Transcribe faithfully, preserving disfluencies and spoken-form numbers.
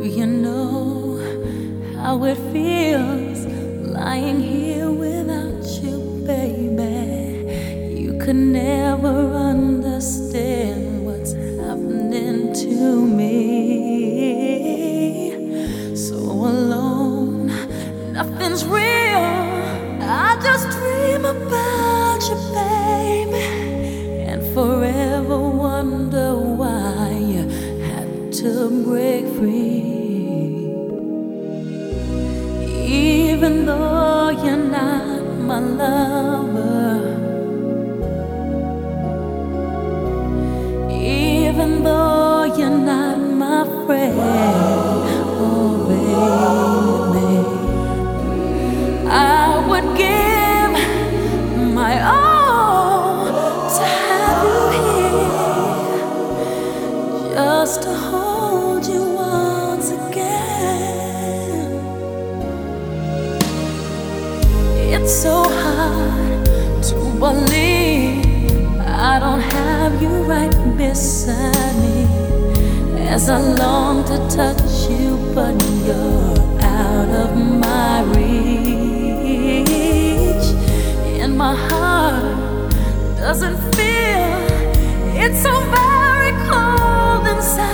you know how it feels lying here without you, baby? You could never understand what's happening to me. So alone, nothing's real. I just dream about you, baby, and forever wonder why you had to break free. Even though you're not my lover, even though you're not my friend, oh baby, I would give my all to have you here, just to hold you once again. It's so hard to believe I don't have you right beside me, as I long to touch you, but you're out of my reach. And my heart doesn't feel, it's so very cold inside.